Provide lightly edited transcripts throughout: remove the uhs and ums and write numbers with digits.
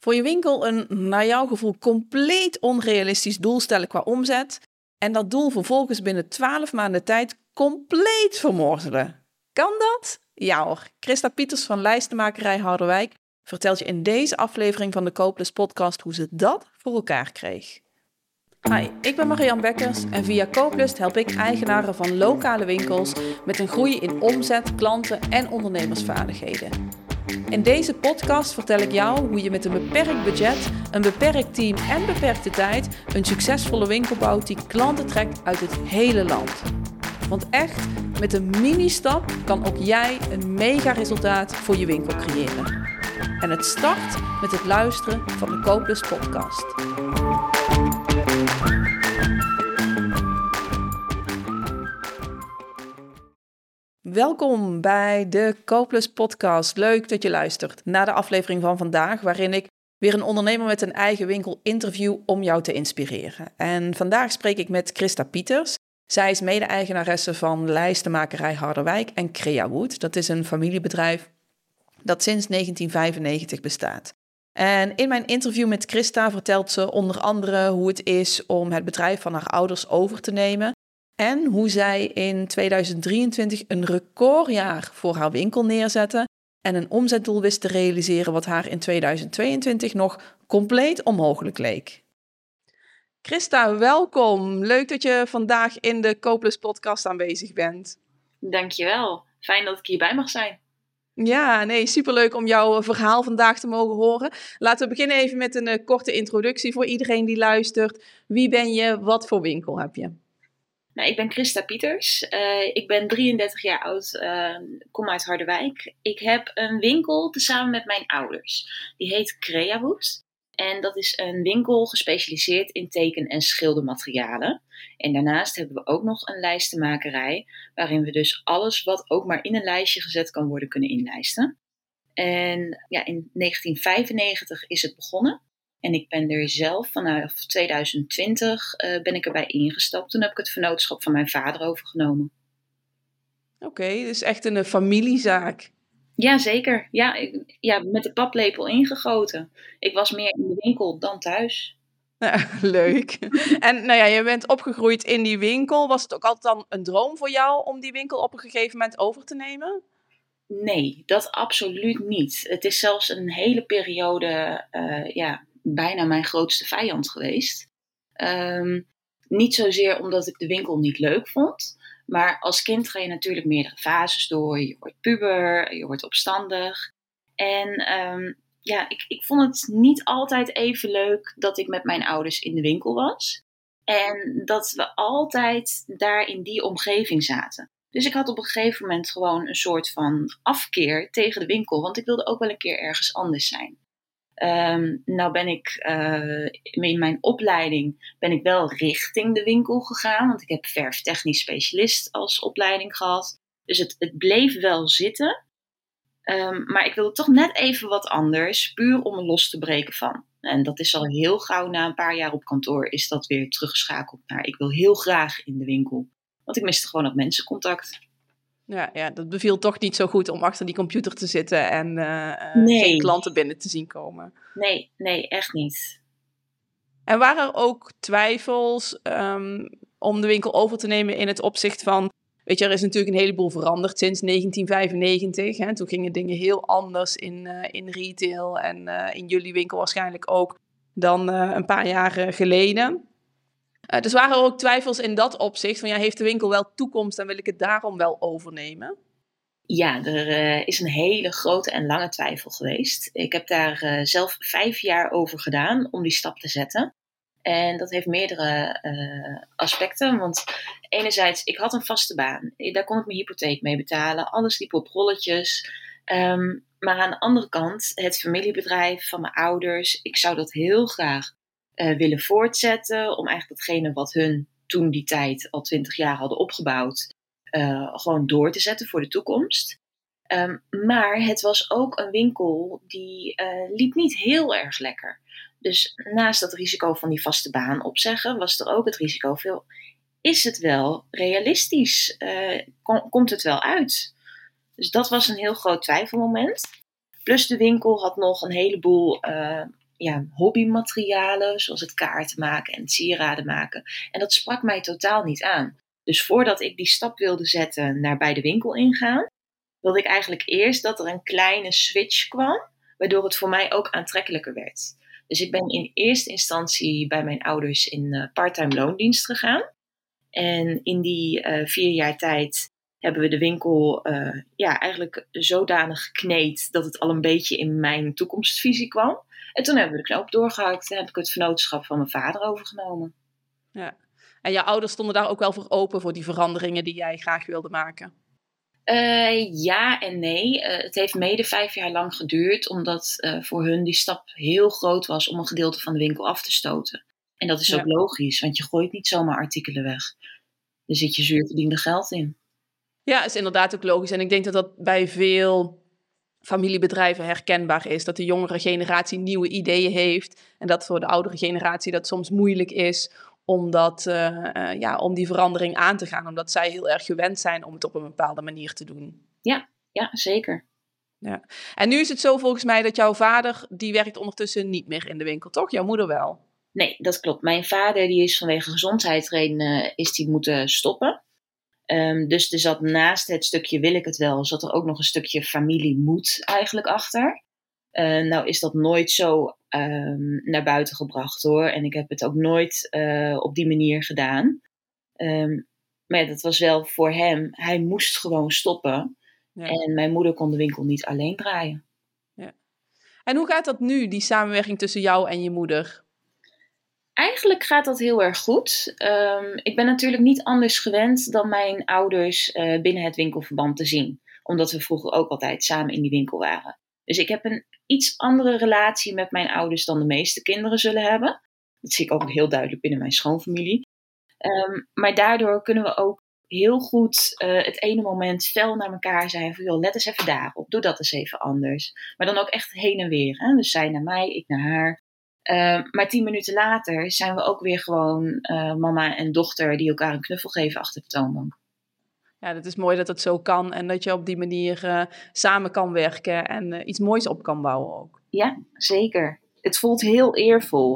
Voor je winkel een, naar jouw gevoel, compleet onrealistisch doel stellen qua omzet en dat doel vervolgens binnen 12 maanden tijd compleet vermorzelen. Kan dat? Ja hoor. Christa Pieters van Lijstenmakerij Harderwijk vertelt je in deze aflevering van de Kooplust podcast hoe ze dat voor elkaar kreeg. Hi, ik ben Marianne Bekkers en via Kooplust help ik eigenaren van lokale winkels met een groei in omzet, klanten en ondernemersvaardigheden. In deze podcast vertel ik jou hoe je met een beperkt budget, een beperkt team en beperkte tijd een succesvolle winkel bouwt die klanten trekt uit het hele land. Want echt, met een mini-stap kan ook jij een mega resultaat voor je winkel creëren. En het start met het luisteren van de Kooplust podcast. Welkom bij de Kooplust podcast. Leuk dat je luistert naar de aflevering van vandaag, waarin ik weer een ondernemer met een eigen winkel interview om jou te inspireren. En vandaag spreek ik met Christa Pieters. Zij is mede-eigenaresse van Lijstenmakerij Harderwijk en Creawood. Dat is een familiebedrijf dat sinds 1995 bestaat. En in mijn interview met Christa vertelt ze onder andere hoe het is om het bedrijf van haar ouders over te nemen en hoe zij in 2023 een recordjaar voor haar winkel neerzette en een omzetdoel wist te realiseren wat haar in 2022 nog compleet onmogelijk leek. Christa, welkom. Leuk dat je vandaag in de Kooplust podcast aanwezig bent. Dankjewel. Fijn dat ik hierbij mag zijn. Ja, nee, superleuk om jouw verhaal vandaag te mogen horen. Laten we beginnen even met een korte introductie voor iedereen die luistert. Wie ben je? Wat voor winkel heb je? Nou, ik ben Christa Pieters. Ik ben 33 jaar oud, kom uit Harderwijk. Ik heb een winkel tezamen met mijn ouders. Die heet Creawood. En dat is een winkel gespecialiseerd in teken- en schildermaterialen. En daarnaast hebben we ook nog een lijstenmakerij, waarin we dus alles wat ook maar in een lijstje gezet kan worden, kunnen inlijsten. En ja, in 1995 is het begonnen. En ik ben er zelf vanaf 2020 ben ik erbij ingestapt. Toen heb ik het vennootschap van mijn vader overgenomen. Oké, dus echt een familiezaak. Jazeker. Ja, met de paplepel ingegoten. Ik was meer in de winkel dan thuis. Ja, leuk. En nou ja, je bent opgegroeid in die winkel. Was het ook altijd dan een droom voor jou om die winkel op een gegeven moment over te nemen? Nee, dat absoluut niet. Het is zelfs een hele periode bijna mijn grootste vijand geweest. Niet zozeer omdat ik de winkel niet leuk vond. Maar als kind ga je natuurlijk meerdere fases door. Je wordt puber, je wordt opstandig. En ik vond het niet altijd even leuk dat ik met mijn ouders in de winkel was. En dat we altijd daar in die omgeving zaten. Dus ik had op een gegeven moment gewoon een soort van afkeer tegen de winkel. Want ik wilde ook wel een keer ergens anders zijn. Nou ben ik in mijn opleiding ben ik wel richting de winkel gegaan. Want ik heb verftechnisch specialist als opleiding gehad. Dus het bleef wel zitten. Maar ik wilde toch net even wat anders. Puur om me los te breken van. En dat is al heel gauw na een paar jaar op kantoor is dat weer teruggeschakeld naar ik wil heel graag in de winkel. Want ik miste gewoon dat mensencontact. Ja, dat beviel toch niet zo goed om achter die computer te zitten en geen klanten binnen te zien komen. Nee, echt niet. En waren er ook twijfels om de winkel over te nemen in het opzicht van, weet je, er is natuurlijk een heleboel veranderd sinds 1995. Hè? Toen gingen dingen heel anders in retail en in jullie winkel waarschijnlijk ook dan een paar jaar geleden. Dus waren er ook twijfels in dat opzicht van, ja, heeft de winkel wel toekomst en wil ik het daarom wel overnemen? Ja, er is een hele grote en lange twijfel geweest. Ik heb daar zelf 5 jaar over gedaan om die stap te zetten. En dat heeft meerdere aspecten. Want enerzijds, ik had een vaste baan. Daar kon ik mijn hypotheek mee betalen. Alles liep op rolletjes. Maar aan de andere kant, het familiebedrijf van mijn ouders. Ik zou dat heel graag willen voortzetten. Om eigenlijk datgene wat hun toen die tijd al 20 jaar hadden opgebouwd. Gewoon door te zetten voor de toekomst. Maar het was ook een winkel die liep niet heel erg lekker. Dus naast dat risico van die vaste baan opzeggen, was er ook het risico veel. Is het wel realistisch? Komt het wel uit? Dus dat was een heel groot twijfelmoment. Plus de winkel had nog een heleboel hobbymaterialen, zoals het kaarten maken en het sieraden maken. En dat sprak mij totaal niet aan. Dus voordat ik die stap wilde zetten naar bij de winkel ingaan, wilde ik eigenlijk eerst dat er een kleine switch kwam, waardoor het voor mij ook aantrekkelijker werd. Dus ik ben in eerste instantie bij mijn ouders in parttime loondienst gegaan. En in die 4 jaar tijd hebben we de winkel eigenlijk zodanig gekneed dat het al een beetje in mijn toekomstvisie kwam. En toen hebben we de knoop doorgehakt en heb ik het vennootschap van mijn vader overgenomen. Ja. En jouw ouders stonden daar ook wel voor open voor die veranderingen die jij graag wilde maken? Ja en nee. Het heeft mede 5 jaar lang geduurd, omdat voor hun die stap heel groot was om een gedeelte van de winkel af te stoten. En dat is ook logisch, want je gooit niet zomaar artikelen weg. Er zit je zuur verdiende geld in. Ja, is inderdaad ook logisch. En ik denk dat dat bij veel familiebedrijven herkenbaar is. Dat de jongere generatie nieuwe ideeën heeft. En dat voor de oudere generatie dat soms moeilijk is om die verandering aan te gaan. Omdat zij heel erg gewend zijn om het op een bepaalde manier te doen. Ja, zeker. Ja. En nu is het zo volgens mij dat jouw vader, die werkt ondertussen niet meer in de winkel, toch? Jouw moeder wel? Nee, dat klopt. Mijn vader die is vanwege gezondheidsredenen moeten stoppen. Dus er zat naast het stukje wil ik het wel, zat er ook nog een stukje familiemoed eigenlijk achter. Nou is dat nooit zo naar buiten gebracht hoor. En ik heb het ook nooit op die manier gedaan. Maar ja, dat was wel voor hem. Hij moest gewoon stoppen. Ja. En mijn moeder kon de winkel niet alleen draaien. Ja. En hoe gaat dat nu, die samenwerking tussen jou en je moeder? Eigenlijk gaat dat heel erg goed. Ik ben natuurlijk niet anders gewend dan mijn ouders binnen het winkelverband te zien. Omdat we vroeger ook altijd samen in die winkel waren. Dus ik heb een iets andere relatie met mijn ouders dan de meeste kinderen zullen hebben. Dat zie ik ook heel duidelijk binnen mijn schoonfamilie. Maar daardoor kunnen we ook heel goed het ene moment fel naar elkaar zijn van joh, let eens even daarop, doe dat eens even anders. Maar dan ook echt heen en weer. Hè? Dus zij naar mij, ik naar haar. Maar 10 minuten later zijn we ook weer gewoon mama en dochter die elkaar een knuffel geven achter de toonbank. Ja, dat is mooi dat het zo kan en dat je op die manier samen kan werken en iets moois op kan bouwen ook. Ja, zeker. Het voelt heel eervol,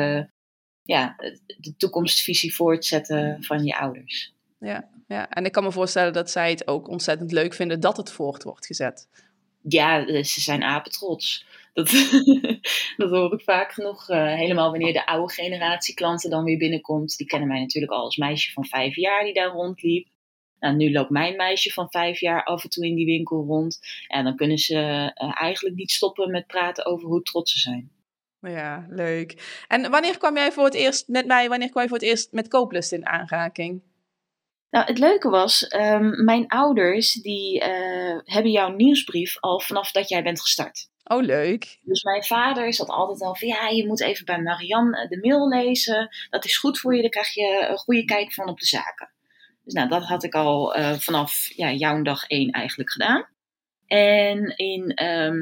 de toekomstvisie voortzetten van je ouders. Ja, en ik kan me voorstellen dat zij het ook ontzettend leuk vinden dat het voort wordt gezet. Ja, ze zijn apetrots. Dat hoor ik vaak genoeg. Helemaal wanneer de oude generatie klanten dan weer binnenkomt. Die kennen mij natuurlijk al als meisje van 5 jaar die daar rondliep. Nou, nu loopt mijn meisje van 5 jaar af en toe in die winkel rond. En dan kunnen ze eigenlijk niet stoppen met praten over hoe trots ze zijn. Ja, leuk. En wanneer kwam jij voor het eerst met Kooplust in aanraking? Nou, het leuke was, mijn ouders die hebben jouw nieuwsbrief al vanaf dat jij bent gestart. Oh, leuk. Dus mijn vader zat altijd al van, ja, je moet even bij Marianne de mail lezen. Dat is goed voor je, dan krijg je een goede kijk van op de zaken. Dus nou, dat had ik al vanaf jouw dag 1 eigenlijk gedaan. En in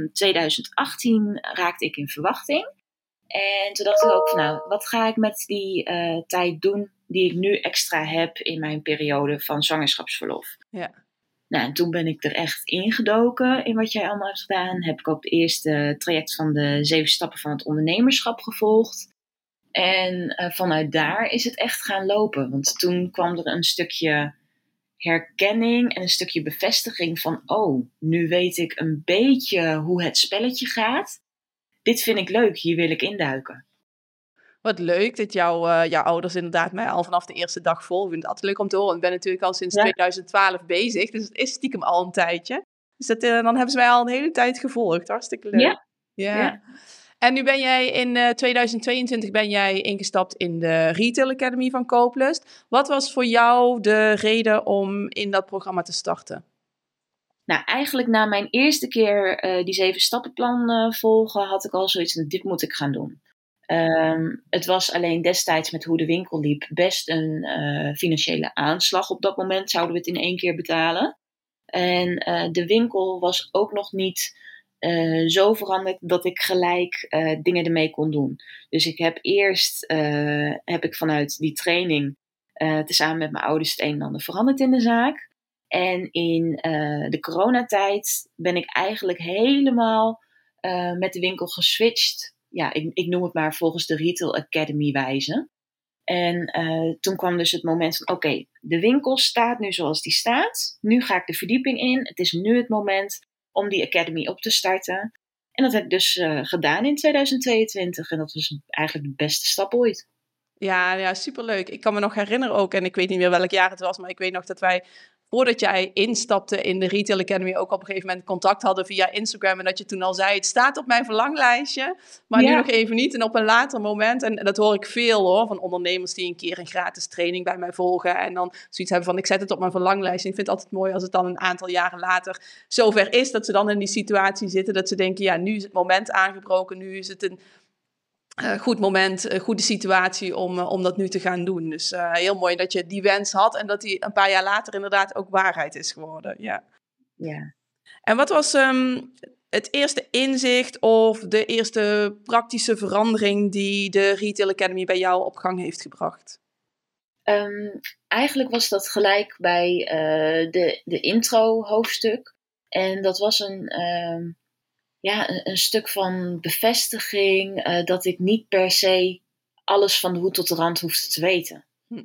2018 raakte ik in verwachting. En toen dacht ik ook van, nou, wat ga ik met die tijd doen die ik nu extra heb in mijn periode van zwangerschapsverlof. Ja. Nou, en toen ben ik er echt ingedoken in wat jij allemaal hebt gedaan. Heb ik ook het eerste traject van de 7 stappen van het ondernemerschap gevolgd. En vanuit daar is het echt gaan lopen. Want toen kwam er een stukje herkenning en een stukje bevestiging van, oh, nu weet ik een beetje hoe het spelletje gaat. Dit vind ik leuk, hier wil ik induiken. Wat leuk dat jouw ouders inderdaad mij al vanaf de eerste dag volgen. Ik vind het altijd leuk om te horen. Ik ben natuurlijk al sinds 2012 bezig, dus het is stiekem al een tijdje. Dus dan hebben ze mij al een hele tijd gevolgd. Hartstikke leuk. Ja. En nu ben jij in 2022 ingestapt in de Retail Academy van Kooplust. Wat was voor jou de reden om in dat programma te starten? Nou, eigenlijk na mijn eerste keer die 7 stappenplan volgen, had ik al zoiets van, dit moet ik gaan doen. Het was alleen destijds met hoe de winkel liep best een financiële aanslag. Op dat moment zouden we het in 1 keer betalen. En de winkel was ook nog niet zo veranderd dat ik gelijk dingen ermee kon doen. Dus ik heb eerst vanuit die training tezamen met mijn ouders het een en ander veranderd in de zaak. En in de coronatijd ben ik eigenlijk helemaal met de winkel geswitcht ik noem het maar volgens de Retail Academy wijze. En toen kwam dus het moment van, oké, de winkel staat nu zoals die staat. Nu ga ik de verdieping in. Het is nu het moment om die Academy op te starten. En dat heb ik dus gedaan in 2022. En dat was eigenlijk de beste stap ooit. Ja, superleuk. Ik kan me nog herinneren ook, en ik weet niet meer welk jaar het was, maar ik weet nog dat wij, voordat jij instapte in de Retail Academy, ook op een gegeven moment contact hadden via Instagram. En dat je toen al zei, het staat op mijn verlanglijstje, maar nu Ja. nog even niet. En op een later moment, en dat hoor ik veel hoor, van ondernemers die een keer een gratis training bij mij volgen. En dan zoiets hebben van, ik zet het op mijn verlanglijstje. En ik vind het altijd mooi als het dan een aantal jaren later zover is, dat ze dan in die situatie zitten, dat ze denken, ja, nu is het moment aangebroken, nu is het een goed moment, een goede situatie om dat nu te gaan doen. Dus heel mooi dat je die wens had en dat die een paar jaar later inderdaad ook waarheid is geworden. Ja. Ja. En wat was het eerste inzicht of de eerste praktische verandering die de Retail Academy bij jou op gang heeft gebracht? Eigenlijk was dat gelijk bij de intro-hoofdstuk. En dat was een stuk van bevestiging dat ik niet per se alles van de hoed tot de rand hoefde te weten.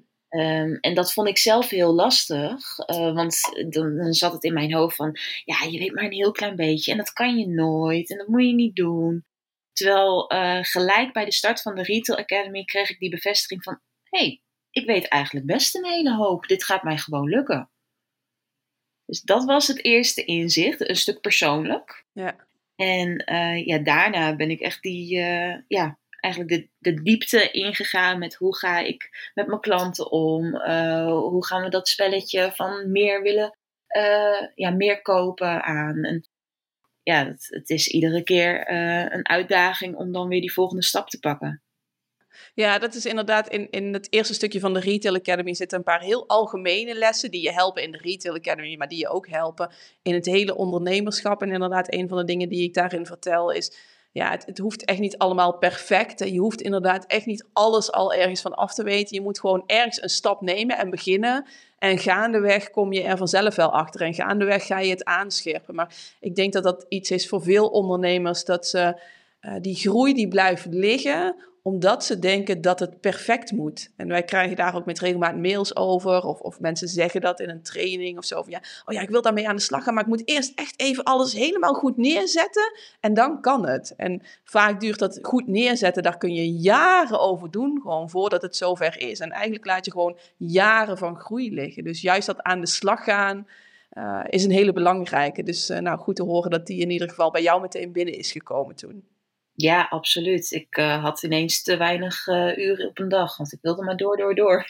En dat vond ik zelf heel lastig, want dan zat het in mijn hoofd van, ja, je weet maar een heel klein beetje en dat kan je nooit en dat moet je niet doen. Terwijl gelijk bij de start van de Retail Academy kreeg ik die bevestiging van, hey, ik weet eigenlijk best een hele hoop, dit gaat mij gewoon lukken. Dus dat was het eerste inzicht, een stuk persoonlijk. Ja. En daarna ben ik echt eigenlijk de diepte ingegaan met hoe ga ik met mijn klanten om? Hoe gaan we dat spelletje van meer willen, meer kopen aan? En ja, het is iedere keer een uitdaging om dan weer die volgende stap te pakken. Ja, dat is inderdaad in het eerste stukje van de Retail Academy zitten een paar heel algemene lessen die je helpen in de Retail Academy, maar die je ook helpen in het hele ondernemerschap. En inderdaad, een van de dingen die ik daarin vertel is, ja, het hoeft echt niet allemaal perfect. Je hoeft inderdaad echt niet alles al ergens van af te weten. Je moet gewoon ergens een stap nemen en beginnen. En gaandeweg kom je er vanzelf wel achter. En gaandeweg ga je het aanscherpen. Maar ik denk dat dat iets is voor veel ondernemers, dat ze die groei die blijft liggen, omdat ze denken dat het perfect moet. En wij krijgen daar ook met regelmaat mails over. Of mensen zeggen dat in een training of zo. Van, ik wil daarmee aan de slag gaan. Maar ik moet eerst echt even alles helemaal goed neerzetten. En dan kan het. En vaak duurt dat goed neerzetten. Daar kun je jaren over doen. Gewoon voordat het zover is. En eigenlijk laat je gewoon jaren van groei liggen. Dus juist dat aan de slag gaan is een hele belangrijke. Dus goed te horen dat die in ieder geval bij jou meteen binnen is gekomen toen. Ja, absoluut. Ik had ineens te weinig uren op een dag, want ik wilde maar door.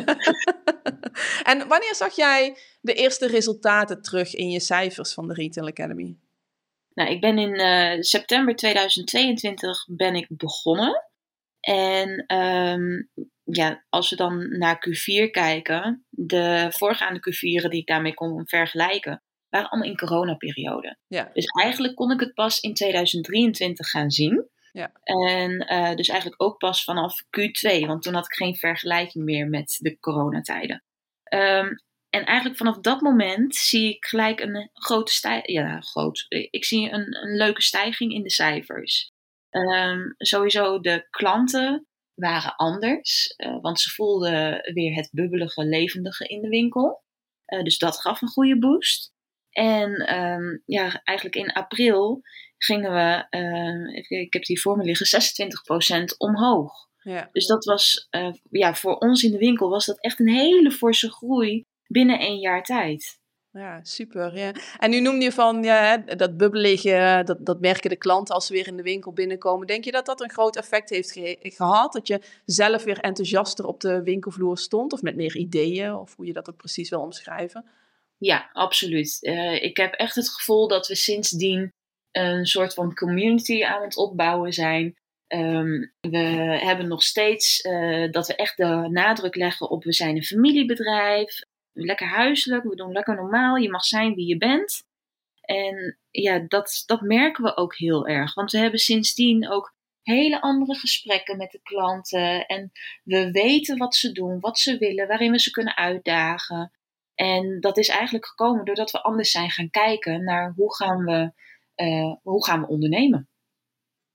En wanneer zag jij de eerste resultaten terug in je cijfers van de Retail Academy? Nou, ik ben in september 2022 ben ik begonnen. En als we dan naar Q4 kijken, de voorgaande Q4'en die ik daarmee kon vergelijken, waren allemaal in coronaperiode. Ja. Dus eigenlijk kon ik het pas in 2023 gaan zien. Ja. En dus eigenlijk ook pas vanaf Q2, want toen had ik geen vergelijking meer met de coronatijden. En eigenlijk vanaf dat moment zie ik gelijk een grote stijging. Ja, groot. Ik zie een leuke stijging in de cijfers. Sowieso de klanten waren anders, want ze voelden weer het bubbelige, levendige in de winkel. Dus dat gaf een goede boost. En eigenlijk in april gingen we, ik heb die voor me liggen, 26% omhoog. Ja. Dus dat was, voor ons in de winkel was dat echt een hele forse groei binnen 1 jaar tijd. Ja, super. Ja. En nu noemde je van dat bubbelige, dat merken de klanten als ze weer in de winkel binnenkomen. Denk je dat dat een groot effect heeft gehad? Dat je zelf weer enthousiaster op de winkelvloer stond? Of met meer ideeën? Of hoe je dat ook precies wil omschrijven? Ja, absoluut. Ik heb echt het gevoel dat we sindsdien een soort van community aan het opbouwen zijn. We hebben nog steeds dat we echt de nadruk leggen op we zijn een familiebedrijf. Lekker huiselijk, we doen lekker normaal. Je mag zijn wie je bent. En ja, dat merken we ook heel erg. Want we hebben sindsdien ook hele andere gesprekken met de klanten. En we weten wat ze doen, wat ze willen, waarin we ze kunnen uitdagen. En dat is eigenlijk gekomen doordat we anders zijn gaan kijken naar hoe gaan we ondernemen.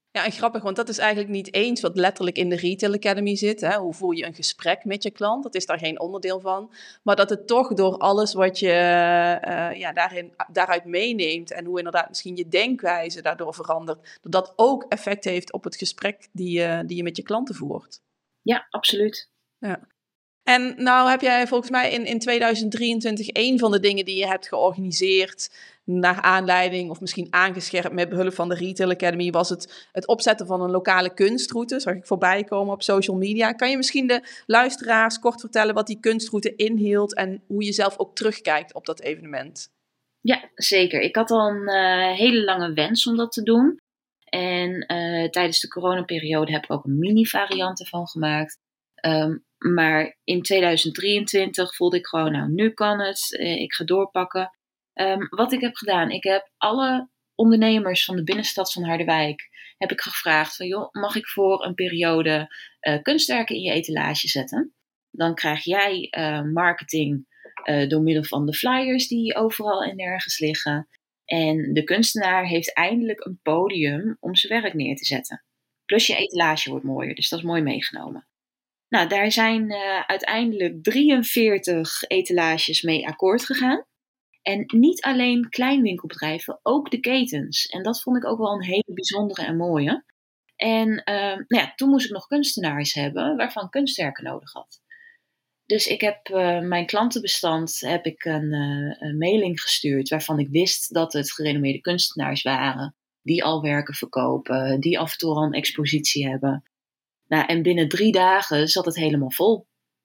Ja, en grappig, want dat is eigenlijk niet eens wat letterlijk in de Retail Academy zit. Hè? Hoe voer je een gesprek met je klant? Dat is daar geen onderdeel van. Maar dat het toch door alles wat je daaruit meeneemt en hoe inderdaad misschien je denkwijze daardoor verandert, dat dat ook effect heeft op het gesprek die je met je klanten voert. Ja, absoluut. Ja. En nou heb jij volgens mij in 2023 een van de dingen die je hebt georganiseerd naar aanleiding of misschien aangescherpt met behulp van de Retail Academy was het opzetten van een lokale kunstroute. Zag ik voorbij komen op social media. Kan je misschien de luisteraars kort vertellen wat die kunstroute inhield en hoe je zelf ook terugkijkt op dat evenement? Ja, zeker. Ik had al een hele lange wens om dat te doen. En tijdens de coronaperiode heb ik ook een mini-variant ervan gemaakt. Maar in 2023 voelde ik gewoon, nou, nu kan het. Ik ga doorpakken. Wat ik heb gedaan, ik heb alle ondernemers van de binnenstad van Harderwijk heb ik gevraagd van, joh, mag ik voor een periode kunstwerken in je etalage zetten? Dan krijg jij marketing door middel van de flyers die overal en nergens liggen. En de kunstenaar heeft eindelijk een podium om zijn werk neer te zetten. Plus je etalage wordt mooier, dus dat is mooi meegenomen. Nou, daar zijn uiteindelijk 43 etalages mee akkoord gegaan. En niet alleen kleinwinkelbedrijven, ook de ketens. En dat vond ik ook wel een hele bijzondere en mooie. En toen moest ik nog kunstenaars hebben waarvan ik kunstwerken nodig had. Dus ik heb mijn klantenbestand heb ik een mailing gestuurd waarvan ik wist dat het gerenommeerde kunstenaars waren. Die al werken verkopen, die af en toe al een expositie hebben. Nou, en binnen 3 dagen zat het helemaal vol.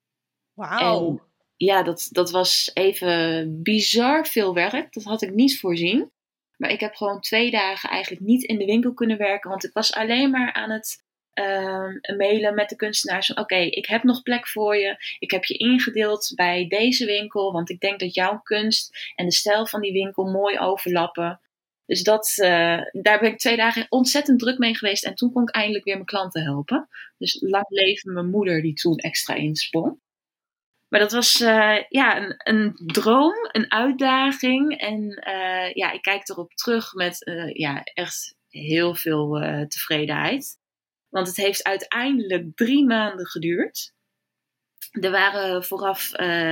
Wauw. En ja, dat was even bizar veel werk. Dat had ik niet voorzien. Maar ik heb gewoon 2 dagen eigenlijk niet in de winkel kunnen werken. Want ik was alleen maar aan het mailen met de kunstenaars. Van oké, ik heb nog plek voor je. Ik heb je ingedeeld bij deze winkel. Want ik denk dat jouw kunst en de stijl van die winkel mooi overlappen. Dus daar ben ik 2 dagen ontzettend druk mee geweest. En toen kon ik eindelijk weer mijn klanten helpen. Dus lang leven mijn moeder die toen extra insprong. Maar dat was een droom, een uitdaging. En ik kijk erop terug met echt heel veel tevredenheid. Want het heeft uiteindelijk 3 maanden geduurd. Er waren vooraf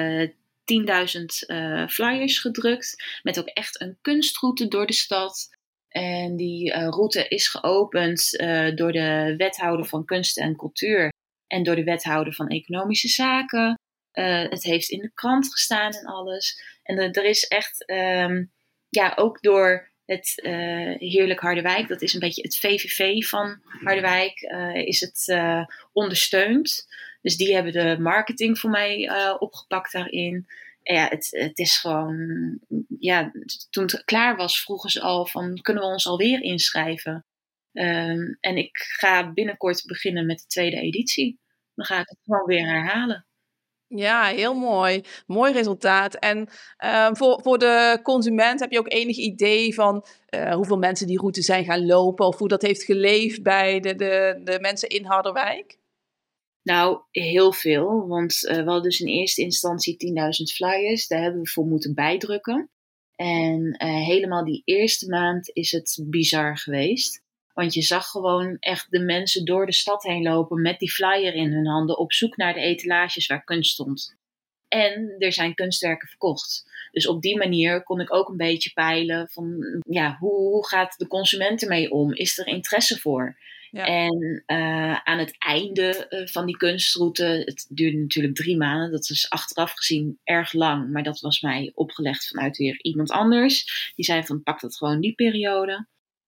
10.000 flyers gedrukt. Met ook echt een kunstroute door de stad. En die route is geopend door de wethouder van kunst en cultuur. En door de wethouder van economische zaken. Het heeft in de krant gestaan en alles. En er is echt, ook door het Heerlijk Harderwijk, dat is een beetje het VVV van Harderwijk, is het ondersteund. Dus die hebben de marketing voor mij opgepakt daarin. En ja, het is gewoon, ja, toen het klaar was, vroegen ze al van, kunnen we ons alweer inschrijven? En ik ga binnenkort beginnen met de 2e editie. Dan ga ik het gewoon weer herhalen. Ja, heel mooi. Mooi resultaat. En voor de consument heb je ook enig idee van hoeveel mensen die route zijn gaan lopen of hoe dat heeft geleefd bij de mensen in Harderwijk? Nou, heel veel. Want we hadden dus in eerste instantie 10.000 flyers. Daar hebben we voor moeten bijdrukken. En helemaal die eerste maand is het bizar geweest. Want je zag gewoon echt de mensen door de stad heen lopen met die flyer in hun handen op zoek naar de etalages waar kunst stond. En er zijn kunstwerken verkocht. Dus op die manier kon ik ook een beetje peilen van, ja, hoe gaat de consument ermee om? Is er interesse voor? Ja. En aan het einde van die kunstroute, het duurde natuurlijk 3 maanden, dat is achteraf gezien erg lang, maar dat was mij opgelegd vanuit weer iemand anders. Die zei van, pak dat gewoon die periode.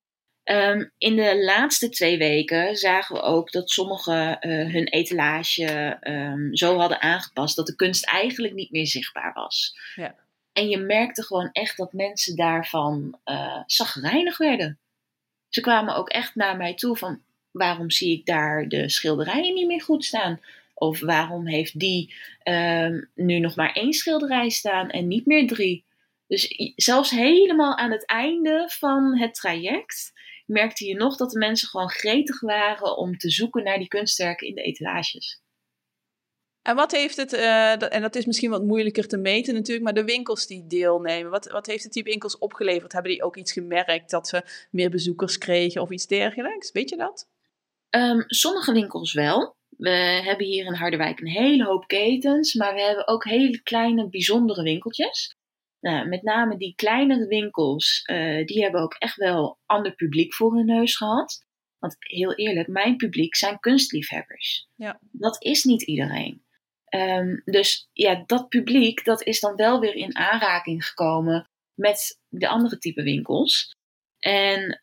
In de laatste 2 weken zagen we ook dat sommigen hun etalage zo hadden aangepast dat de kunst eigenlijk niet meer zichtbaar was. Ja. En je merkte gewoon echt dat mensen daarvan chagrijnig werden. Ze kwamen ook echt naar mij toe van, waarom zie ik daar de schilderijen niet meer goed staan? Of waarom heeft die nu nog maar 1 schilderij staan en niet meer 3? Dus zelfs helemaal aan het einde van het traject merkte je nog dat de mensen gewoon gretig waren om te zoeken naar die kunstwerken in de etalages. En wat heeft het, en dat is misschien wat moeilijker te meten natuurlijk, maar de winkels die deelnemen, wat heeft het die winkels opgeleverd? Hebben die ook iets gemerkt dat ze meer bezoekers kregen of iets dergelijks? Weet je dat? Sommige winkels wel. We hebben hier in Harderwijk een hele hoop ketens, maar we hebben ook hele kleine, bijzondere winkeltjes. Nou, met name die kleinere winkels, die hebben ook echt wel ander publiek voor hun neus gehad. Want heel eerlijk, mijn publiek zijn kunstliefhebbers. Ja. Dat is niet iedereen. Dus ja, dat publiek dat is dan wel weer in aanraking gekomen met de andere type winkels. En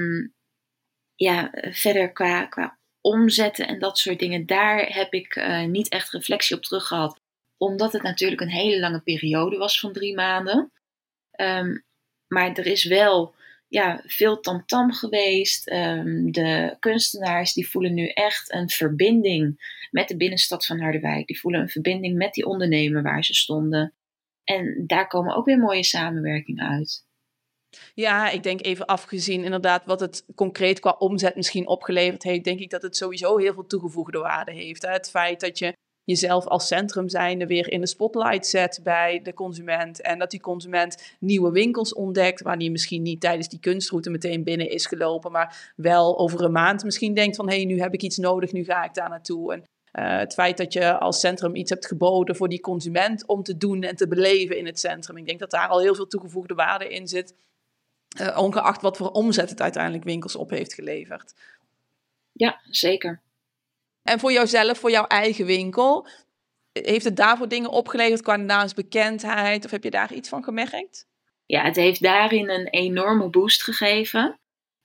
verder qua omzetten en dat soort dingen, daar heb ik niet echt reflectie op terug gehad. Omdat het natuurlijk een hele lange periode was van 3 maanden. Maar er is wel veel tamtam geweest. De kunstenaars die voelen nu echt een verbinding met de binnenstad van Harderwijk. Die voelen een verbinding met die ondernemer waar ze stonden. En daar komen ook weer mooie samenwerkingen uit. Ja, ik denk even afgezien inderdaad wat het concreet qua omzet misschien opgeleverd heeft, denk ik dat het sowieso heel veel toegevoegde waarde heeft. Hè? Het feit dat je jezelf als centrum zijnde weer in de spotlight zet bij de consument en dat die consument nieuwe winkels ontdekt waar die misschien niet tijdens die kunstroute meteen binnen is gelopen, maar wel over een maand misschien denkt van hé, nu heb ik iets nodig, nu ga ik daar naartoe. En het feit dat je als centrum iets hebt geboden voor die consument om te doen en te beleven in het centrum. Ik denk dat daar al heel veel toegevoegde waarde in zit. Ongeacht wat voor omzet het uiteindelijk winkels op heeft geleverd. Ja, zeker. En voor jouzelf, voor jouw eigen winkel, heeft het daarvoor dingen opgeleverd qua naamsbekendheid? Of heb je daar iets van gemerkt? Ja, het heeft daarin een enorme boost gegeven.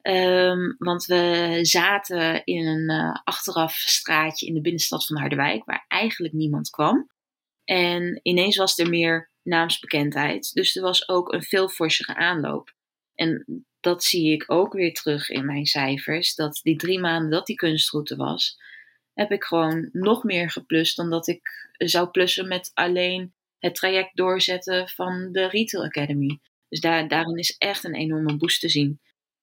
Want we zaten in een achterafstraatje in de binnenstad van Harderwijk, waar eigenlijk niemand kwam. En ineens was er meer naamsbekendheid. Dus er was ook een veel forsere aanloop. En dat zie ik ook weer terug in mijn cijfers. Dat die 3 maanden dat die kunstroute was, heb ik gewoon nog meer geplust dan dat ik zou plussen met alleen het traject doorzetten van de Retail Academy. Dus daarin is echt een enorme boost te zien.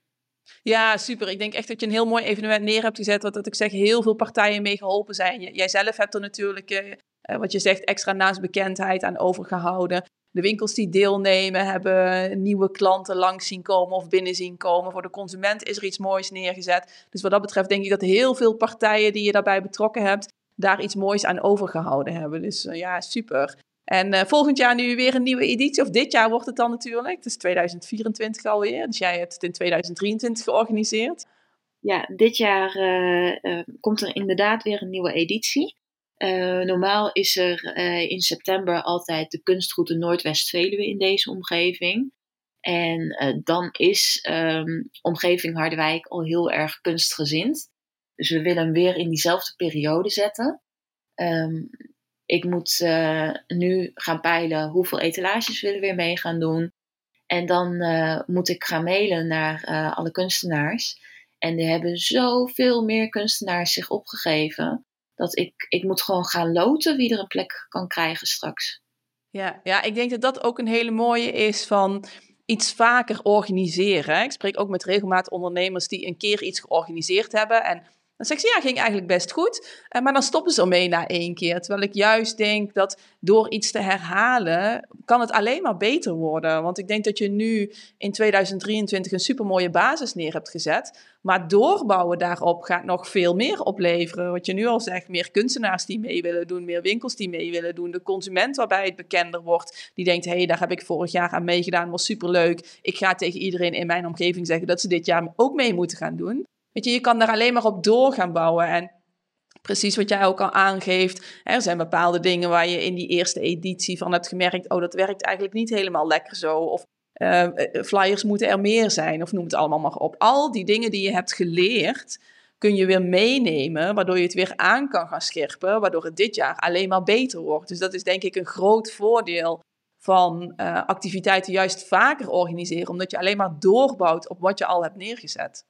Ja, super. Ik denk echt dat je een heel mooi evenement neer hebt gezet. Wat ik zeg, heel veel partijen mee geholpen zijn. Jij zelf hebt er natuurlijk, wat je zegt, extra naamsbekendheid aan overgehouden. De winkels die deelnemen hebben nieuwe klanten langs zien komen of binnen zien komen. Voor de consument is er iets moois neergezet. Dus wat dat betreft denk ik dat heel veel partijen die je daarbij betrokken hebt, daar iets moois aan overgehouden hebben. Dus ja, super. En volgend jaar nu weer een nieuwe editie, of dit jaar wordt het dan natuurlijk. Het is 2024 alweer, dus jij hebt het in 2023 georganiseerd. Ja, dit jaar komt er inderdaad weer een nieuwe editie. Normaal is er in september altijd de kunstroute Noordwest-Veluwe in deze omgeving. En dan is omgeving Harderwijk al heel erg kunstgezind. Dus we willen hem weer in diezelfde periode zetten. Ik moet nu gaan peilen hoeveel etalages willen we weer mee gaan doen. En dan moet ik gaan mailen naar alle kunstenaars. En er hebben zoveel meer kunstenaars zich opgegeven, dat ik moet gewoon gaan loten wie er een plek kan krijgen straks. Ja, ik denk dat dat ook een hele mooie is van iets vaker organiseren. Ik spreek ook met regelmatig ondernemers die een keer iets georganiseerd hebben en dan zeggen ze, ja, ging eigenlijk best goed. Maar dan stoppen ze ermee na 1 keer. Terwijl ik juist denk dat door iets te herhalen, kan het alleen maar beter worden. Want ik denk dat je nu in 2023 een supermooie basis neer hebt gezet. Maar doorbouwen daarop gaat nog veel meer opleveren. Wat je nu al zegt, meer kunstenaars die mee willen doen, meer winkels die mee willen doen. De consument waarbij het bekender wordt, die denkt, hé, daar heb ik vorig jaar aan meegedaan, was superleuk. Ik ga tegen iedereen in mijn omgeving zeggen dat ze dit jaar ook mee moeten gaan doen. Weet je kan daar alleen maar op door gaan bouwen. En precies wat jij ook al aangeeft, er zijn bepaalde dingen waar je in die eerste editie van hebt gemerkt, oh, dat werkt eigenlijk niet helemaal lekker zo. Of flyers moeten er meer zijn, of noem het allemaal maar op. Al die dingen die je hebt geleerd, kun je weer meenemen, waardoor je het weer aan kan gaan scherpen, waardoor het dit jaar alleen maar beter wordt. Dus dat is denk ik een groot voordeel van activiteiten juist vaker organiseren, omdat je alleen maar doorbouwt op wat je al hebt neergezet.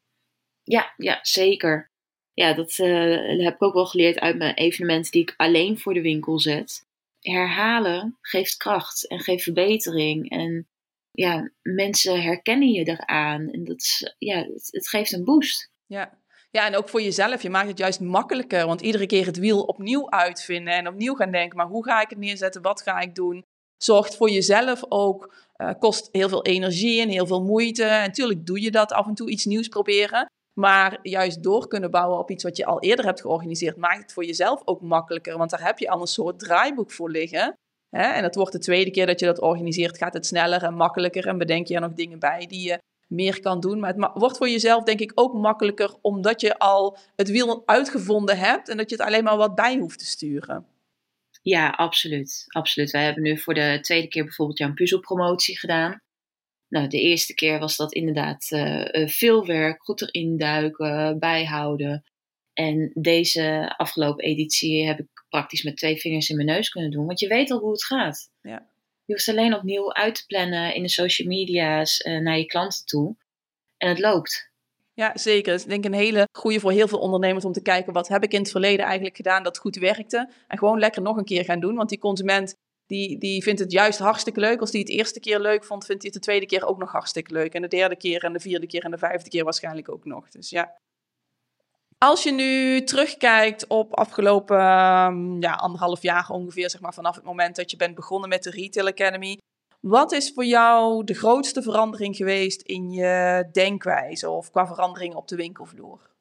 Ja, zeker. Ja, dat heb ik ook wel geleerd uit mijn evenementen die ik alleen voor de winkel zet. Herhalen geeft kracht en geeft verbetering. En ja, mensen herkennen je eraan. En dat is, het geeft een boost. Ja. Ja, en ook voor jezelf. Je maakt het juist makkelijker. Want iedere keer het wiel opnieuw uitvinden en opnieuw gaan denken, maar hoe ga ik het neerzetten? Wat ga ik doen? Zorgt voor jezelf ook, kost heel veel energie en heel veel moeite. En natuurlijk doe je dat af en toe iets nieuws proberen. Maar juist door kunnen bouwen op iets wat je al eerder hebt georganiseerd, maakt het voor jezelf ook makkelijker. Want daar heb je al een soort draaiboek voor liggen. Hè? En dat wordt de tweede keer dat je dat organiseert, gaat het sneller en makkelijker. En bedenk je er nog dingen bij die je meer kan doen. Maar het wordt voor jezelf denk ik ook makkelijker, omdat je al het wiel uitgevonden hebt en dat je het alleen maar wat bij hoeft te sturen. Ja, absoluut. Absoluut. Wij hebben nu voor de tweede keer bijvoorbeeld een puzzelpromotie gedaan. Nou, de eerste keer was dat inderdaad veel werk, goed erin duiken, bijhouden. En deze afgelopen editie heb ik praktisch met 2 vingers in mijn neus kunnen doen. Want je weet al hoe het gaat. Ja. Je hoeft alleen opnieuw uit te plannen in de social media's naar je klanten toe. En het loopt. Ja, zeker. Dat is denk ik een hele goede voor heel veel ondernemers om te kijken, wat heb ik in het verleden eigenlijk gedaan dat goed werkte. En gewoon lekker nog een keer gaan doen. Want die consument die vindt het juist hartstikke leuk. Als die het eerste keer leuk vond, vindt hij het de tweede keer ook nog hartstikke leuk. En de derde keer en de vierde keer en de vijfde keer waarschijnlijk ook nog. Dus ja. Als je nu terugkijkt op afgelopen 1,5 jaar ongeveer, zeg maar, vanaf het moment dat je bent begonnen met de Retail Academy. Wat is voor jou de grootste verandering geweest in je denkwijze of qua verandering op de winkelvloer?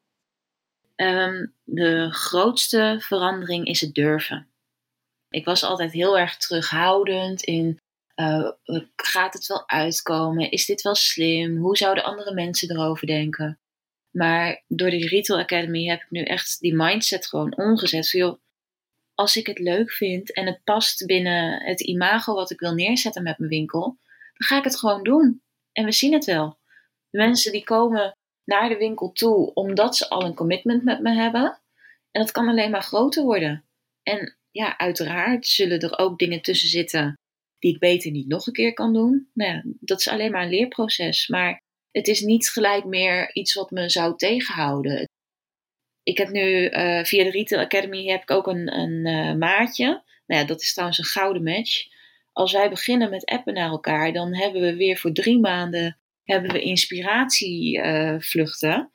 De grootste verandering is het durven. Ik was altijd heel erg terughoudend in, gaat het wel uitkomen? Is dit wel slim? Hoe zouden andere mensen erover denken? Maar door de Retail Academy heb ik nu echt die mindset gewoon omgezet. Van, joh, als ik het leuk vind en het past binnen het imago wat ik wil neerzetten met mijn winkel, dan ga ik het gewoon doen. En we zien het wel. De mensen die komen naar de winkel toe omdat ze al een commitment met me hebben. En dat kan alleen maar groter worden. En ja, uiteraard zullen er ook dingen tussen zitten die ik beter niet nog een keer kan doen. Nou ja, dat is alleen maar een leerproces. Maar het is niet gelijk meer iets wat me zou tegenhouden. Ik heb nu via de Retail Academy heb ik ook een maatje. Nou ja, dat is trouwens een gouden match. Als wij beginnen met appen naar elkaar, dan hebben we weer voor 3 maanden inspiratievluchten.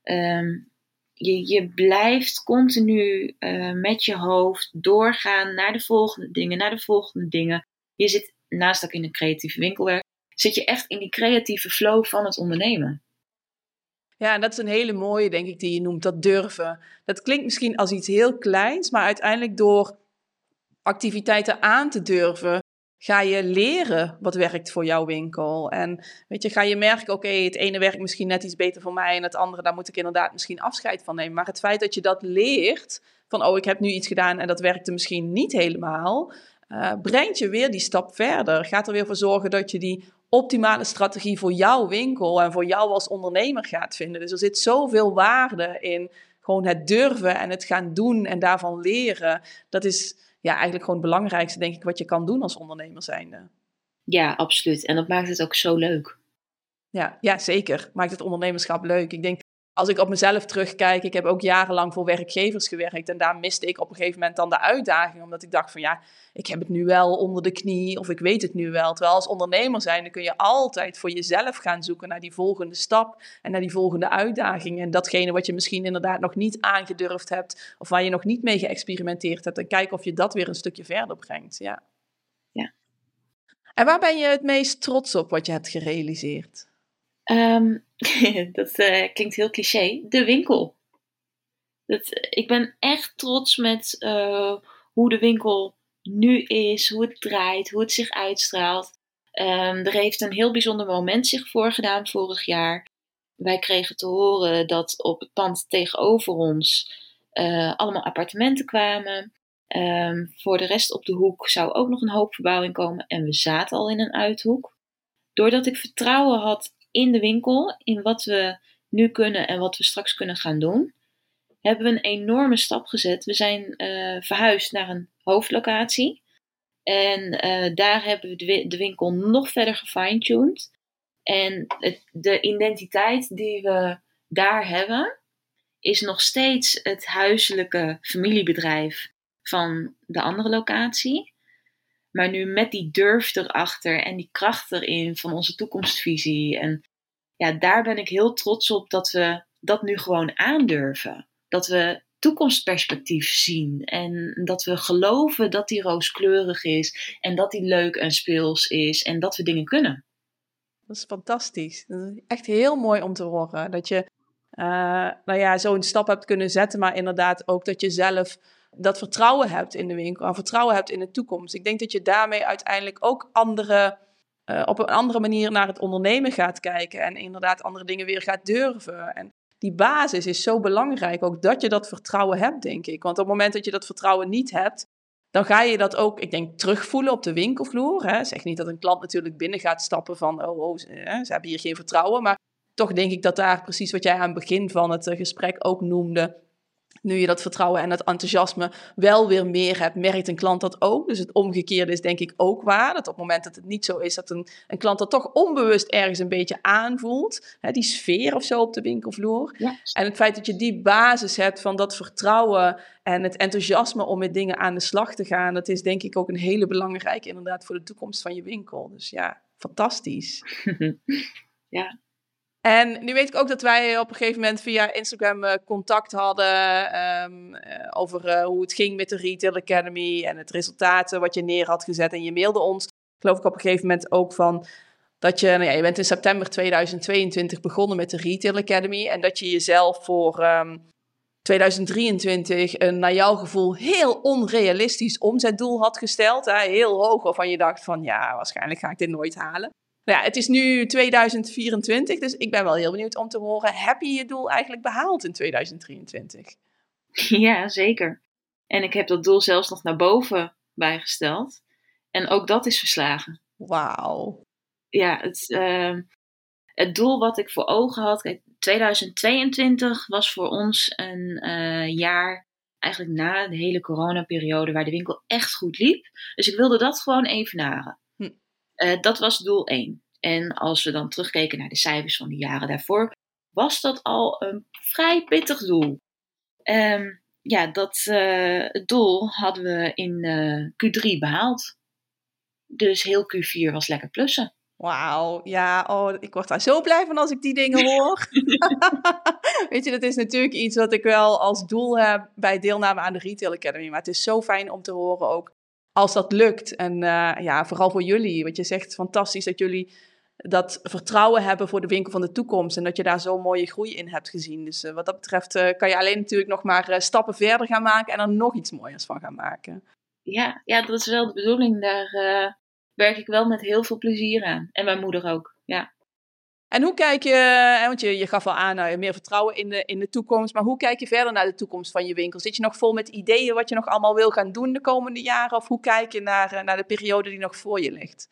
Je blijft continu met je hoofd doorgaan naar de volgende dingen. Je zit, naast dat ik in een creatieve winkel werk, zit je echt in die creatieve flow van het ondernemen. Ja, en dat is een hele mooie, denk ik, die je noemt, dat durven. Dat klinkt misschien als iets heel kleins, maar uiteindelijk door activiteiten aan te durven, ga je leren wat werkt voor jouw winkel. En weet je, ga je merken, oké, het ene werkt misschien net iets beter voor mij en het andere, daar moet ik inderdaad misschien afscheid van nemen. Maar het feit dat je dat leert, van ik heb nu iets gedaan en dat werkte misschien niet helemaal, brengt je weer die stap verder. Gaat er weer voor zorgen dat je die optimale strategie voor jouw winkel en voor jou als ondernemer gaat vinden. Dus er zit zoveel waarde in gewoon het durven en het gaan doen en daarvan leren. Dat is eigenlijk gewoon het belangrijkste, denk ik, wat je kan doen als ondernemer zijnde. Ja, absoluut. En dat maakt het ook zo leuk. Ja, zeker. Maakt het ondernemerschap leuk. Ik denk, als ik op mezelf terugkijk, ik heb ook jarenlang voor werkgevers gewerkt en daar miste ik op een gegeven moment dan de uitdaging, omdat ik dacht van ik heb het nu wel onder de knie of ik weet het nu wel. Terwijl als ondernemer zijnde kun je altijd voor jezelf gaan zoeken naar die volgende stap en naar die volgende uitdaging en datgene wat je misschien inderdaad nog niet aangedurfd hebt of waar je nog niet mee geëxperimenteerd hebt en kijken of je dat weer een stukje verder brengt. Ja. En waar ben je het meest trots op wat je hebt gerealiseerd? Dat klinkt heel cliché. De winkel. Ik ben echt trots met hoe de winkel nu is, hoe het draait, hoe het zich uitstraalt. Er heeft een heel bijzonder moment zich voorgedaan vorig jaar. Wij kregen te horen dat op het pand tegenover ons allemaal appartementen kwamen. Voor de rest op de hoek zou ook nog een hoop verbouwing komen. En we zaten al in een uithoek. Doordat ik vertrouwen had in de winkel, in wat we nu kunnen en wat we straks kunnen gaan doen, hebben we een enorme stap gezet. We zijn verhuisd naar een hoofdlocatie. En daar hebben we de winkel nog verder gefine-tuned. En de identiteit die we daar hebben, is nog steeds het huiselijke familiebedrijf van de andere locatie. Maar nu met die durf erachter en die kracht erin van onze toekomstvisie. En ja, daar ben ik heel trots op dat we dat nu gewoon aandurven. Dat we toekomstperspectief zien en dat we geloven dat die rooskleurig is en dat die leuk en speels is en dat we dingen kunnen. Dat is fantastisch. Dat is echt heel mooi om te horen. Dat je zo'n stap hebt kunnen zetten, maar inderdaad ook dat je zelf dat vertrouwen hebt in de winkel en vertrouwen hebt in de toekomst. Ik denk dat je daarmee uiteindelijk ook op een andere manier naar het ondernemen gaat kijken en inderdaad andere dingen weer gaat durven. En die basis is zo belangrijk, ook dat je dat vertrouwen hebt, denk ik. Want op het moment dat je dat vertrouwen niet hebt, dan ga je dat ook, ik denk, terugvoelen op de winkelvloer. Hè. Zeg niet dat een klant natuurlijk binnen gaat stappen van, ze hebben hier geen vertrouwen. Maar toch denk ik dat daar precies wat jij aan het begin van het gesprek ook noemde, nu je dat vertrouwen en dat enthousiasme wel weer meer hebt, merkt een klant dat ook. Dus het omgekeerde is denk ik ook waar. Dat op het moment dat het niet zo is, dat een klant dat toch onbewust ergens een beetje aanvoelt. Hè, die sfeer of zo op de winkelvloer. Ja. En het feit dat je die basis hebt van dat vertrouwen en het enthousiasme om met dingen aan de slag te gaan, dat is denk ik ook een hele belangrijke inderdaad voor de toekomst van je winkel. Dus ja, fantastisch. Ja. En nu weet ik ook dat wij op een gegeven moment via Instagram contact hadden over hoe het ging met de Retail Academy en het resultaten wat je neer had gezet. En je mailde ons, geloof ik op een gegeven moment ook van dat je, je bent in september 2022 begonnen met de Retail Academy en dat je jezelf voor 2023 een naar jouw gevoel heel onrealistisch omzetdoel had gesteld. Hè? Heel hoog, waarvan je dacht van ja, waarschijnlijk ga ik dit nooit halen. Nou ja, het is nu 2024, dus ik ben wel heel benieuwd om te horen, heb je je doel eigenlijk behaald in 2023? Ja, zeker. En ik heb dat doel zelfs nog naar boven bijgesteld. En ook dat is verslagen. Wauw. Ja, het doel wat ik voor ogen had, kijk, 2022 was voor ons een jaar eigenlijk na de hele coronaperiode waar de winkel echt goed liep. Dus ik wilde dat gewoon evenaren. Dat was doel 1. En als we dan terugkeken naar de cijfers van de jaren daarvoor, was dat al een vrij pittig doel. Het doel hadden we in Q3 behaald. Dus heel Q4 was lekker plussen. Wauw, ja, ik word daar zo blij van als ik die dingen hoor. Weet je, dat is natuurlijk iets wat ik wel als doel heb bij deelname aan de Retail Academy. Maar het is zo fijn om te horen ook als dat lukt. En vooral voor jullie, wat je zegt, fantastisch dat jullie dat vertrouwen hebben voor de winkel van de toekomst. En dat je daar zo'n mooie groei in hebt gezien. Dus wat dat betreft kan je alleen natuurlijk nog maar stappen verder gaan maken en er nog iets mooiers van gaan maken. Ja, dat is wel de bedoeling. Daar werk ik wel met heel veel plezier aan. En mijn moeder ook, ja. En hoe kijk je, want je gaf al aan, meer vertrouwen in de toekomst, maar hoe kijk je verder naar de toekomst van je winkel? Zit je nog vol met ideeën wat je nog allemaal wil gaan doen de komende jaren? Of hoe kijk je naar de periode die nog voor je ligt?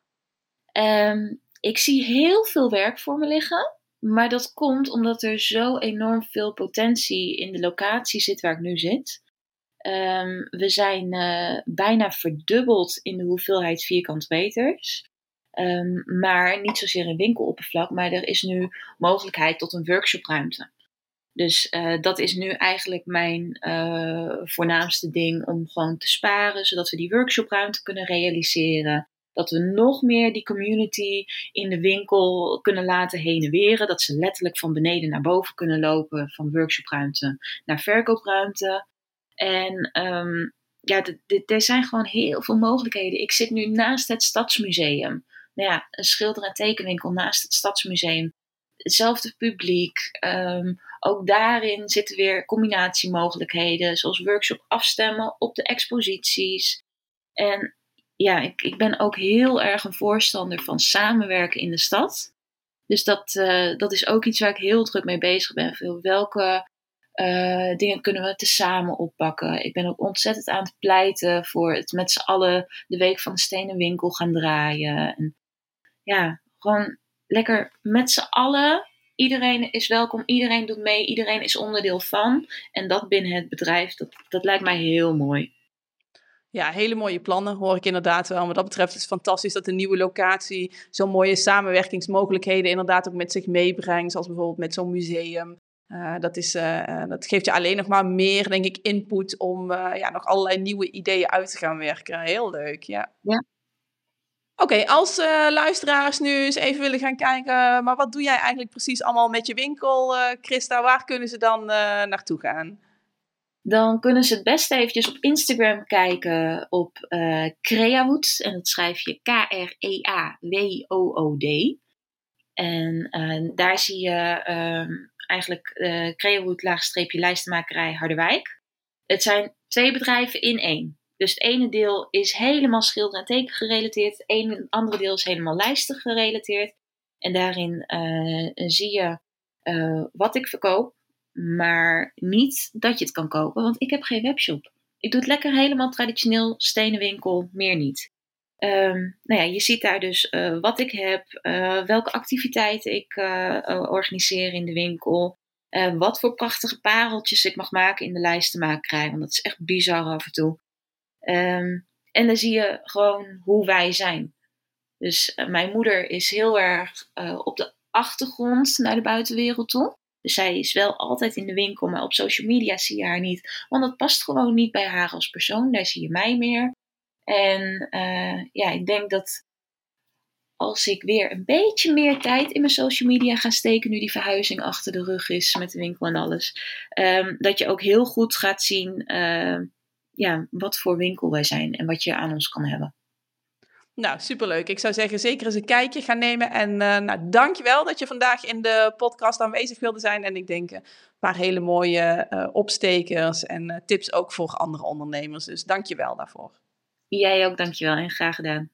Ik zie heel veel werk voor me liggen, maar dat komt omdat er zo enorm veel potentie in de locatie zit waar ik nu zit. We zijn bijna verdubbeld in de hoeveelheid vierkante meters. Maar niet zozeer een winkeloppervlak, maar er is nu mogelijkheid tot een workshopruimte. Dus dat is nu eigenlijk mijn voornaamste ding om gewoon te sparen, zodat we die workshopruimte kunnen realiseren. Dat we nog meer die community in de winkel kunnen laten heen en weren. Dat ze letterlijk van beneden naar boven kunnen lopen, van workshopruimte naar verkoopruimte. En er zijn gewoon heel veel mogelijkheden. Ik zit nu naast het Stadsmuseum. Nou ja, een schilder- en tekenwinkel naast het Stadsmuseum. Hetzelfde publiek. Ook daarin zitten weer combinatiemogelijkheden. Zoals workshop afstemmen op de exposities. En ja, ik ben ook heel erg een voorstander van samenwerken in de stad. Dus dat is ook iets waar ik heel druk mee bezig ben. Welke dingen kunnen we tezamen oppakken. Ik ben ook ontzettend aan het pleiten voor het met z'n allen de Week van de Stenen Winkel gaan draaien. En ja, gewoon lekker met z'n allen. Iedereen is welkom, iedereen doet mee, iedereen is onderdeel van. En dat binnen het bedrijf, dat lijkt mij heel mooi. Ja, hele mooie plannen hoor ik inderdaad wel. Wat dat betreft is het fantastisch dat de nieuwe locatie zo'n mooie samenwerkingsmogelijkheden inderdaad ook met zich meebrengt. Zoals bijvoorbeeld met zo'n museum. Dat geeft je alleen nog maar meer, denk ik, input om nog allerlei nieuwe ideeën uit te gaan werken. Heel leuk, ja. Ja. Oké, als luisteraars nu eens even willen gaan kijken, maar wat doe jij eigenlijk precies allemaal met je winkel, Christa? Waar kunnen ze dan naartoe gaan? Dan kunnen ze het beste eventjes op Instagram kijken op Creawood. En dat schrijf je Kreawood. En daar zie je eigenlijk Creawood _lijstenmakerij Harderwijk. Het zijn 2 bedrijven in 1. Dus het ene deel is helemaal schilder en teken gerelateerd. Het andere deel is helemaal lijsten gerelateerd. En daarin zie je wat ik verkoop. Maar niet dat je het kan kopen, want ik heb geen webshop. Ik doe het lekker helemaal traditioneel, stenen winkel, meer niet. Je ziet daar dus wat ik heb, welke activiteiten ik organiseer in de winkel. Wat voor prachtige pareltjes ik mag maken in de lijstenmakerij, want dat is echt bizar af en toe. En dan zie je gewoon hoe wij zijn. Dus mijn moeder is heel erg op de achtergrond naar de buitenwereld toe. Dus zij is wel altijd in de winkel, maar op social media zie je haar niet. Want dat past gewoon niet bij haar als persoon. Daar zie je mij meer. En ik denk dat als ik weer een beetje meer tijd in mijn social media ga steken, nu die verhuizing achter de rug is met de winkel en alles, dat je ook heel goed gaat zien wat voor winkel wij zijn en wat je aan ons kan hebben. Nou, superleuk. Ik zou zeggen, zeker eens een kijkje gaan nemen. En dankjewel dat je vandaag in de podcast aanwezig wilde zijn. En ik denk een paar hele mooie opstekers en tips ook voor andere ondernemers. Dus dankjewel daarvoor. Jij ook, dankjewel en graag gedaan.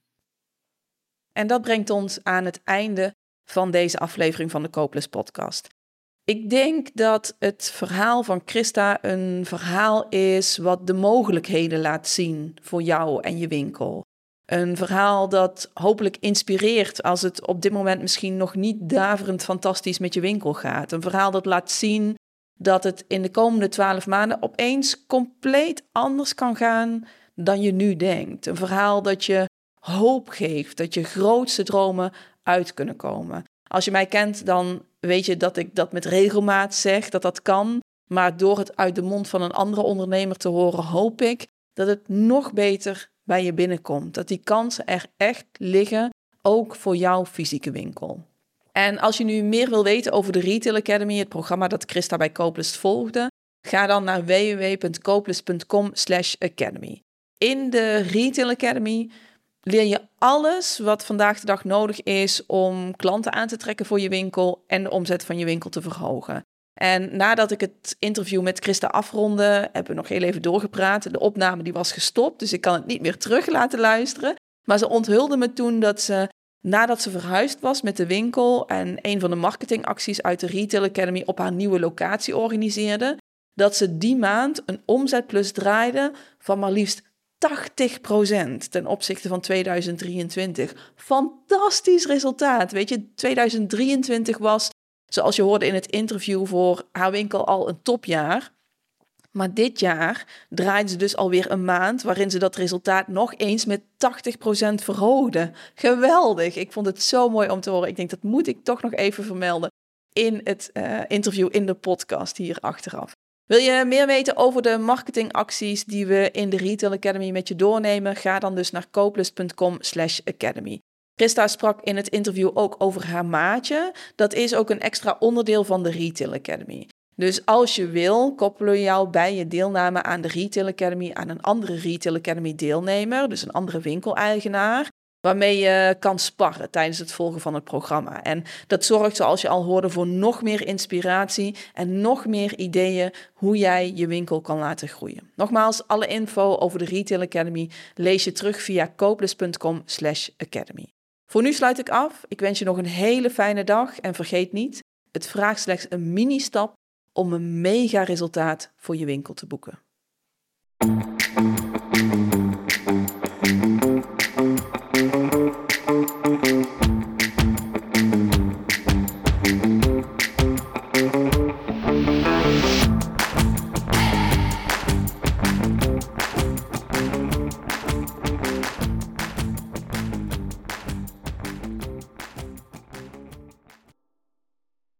En dat brengt ons aan het einde van deze aflevering van de Kooplus podcast. Ik denk dat het verhaal van Christa een verhaal is wat de mogelijkheden laat zien voor jou en je winkel. Een verhaal dat hopelijk inspireert als het op dit moment misschien nog niet daverend fantastisch met je winkel gaat. Een verhaal dat laat zien dat het in de komende 12 maanden opeens compleet anders kan gaan dan je nu denkt. Een verhaal dat je hoop geeft, dat je grootste dromen uit kunnen komen. Als je mij kent, dan weet je dat ik dat met regelmaat zeg, dat dat kan. Maar door het uit de mond van een andere ondernemer te horen, hoop ik dat het nog beter bij je binnenkomt. Dat die kansen er echt liggen, ook voor jouw fysieke winkel. En als je nu meer wil weten over de Retail Academy, het programma dat Christa bij Kooplus volgde, ga dan naar www.kooplus.com/academy. In de Retail Academy leer je alles wat vandaag de dag nodig is om klanten aan te trekken voor je winkel en de omzet van je winkel te verhogen. En nadat ik het interview met Christa afronde, hebben we nog heel even doorgepraat. De opname die was gestopt, dus ik kan het niet meer terug laten luisteren. Maar ze onthulde me toen dat ze, nadat ze verhuisd was met de winkel en een van de marketingacties uit de Retail Academy op haar nieuwe locatie organiseerde, dat ze die maand een omzetplus draaide van maar liefst 80% ten opzichte van 2023. Fantastisch resultaat. Weet je, 2023 was, zoals je hoorde in het interview, voor haar winkel al een topjaar. Maar dit jaar draaide ze dus alweer een maand waarin ze dat resultaat nog eens met 80% verhoogde. Geweldig. Ik vond het zo mooi om te horen. Ik denk, dat moet ik toch nog even vermelden in het interview in de podcast hier achteraf. Wil je meer weten over de marketingacties die we in de Retail Academy met je doornemen? Ga dan dus naar kooplus.com/academy. Christa sprak in het interview ook over haar maatje. Dat is ook een extra onderdeel van de Retail Academy. Dus als je wil, koppelen we jou bij je deelname aan de Retail Academy aan een andere Retail Academy deelnemer, dus een andere winkeleigenaar, waarmee je kan sparren tijdens het volgen van het programma. En dat zorgt, zoals je al hoorde, voor nog meer inspiratie en nog meer ideeën hoe jij je winkel kan laten groeien. Nogmaals, alle info over de Retail Academy lees je terug via kooplus.com/academy. Voor nu sluit ik af. Ik wens je nog een hele fijne dag en vergeet niet, het vraagt slechts een mini-stap om een mega resultaat voor je winkel te boeken.